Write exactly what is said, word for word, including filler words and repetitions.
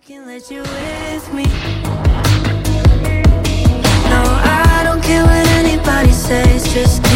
can let you with me. No, I don't care what anybody says, just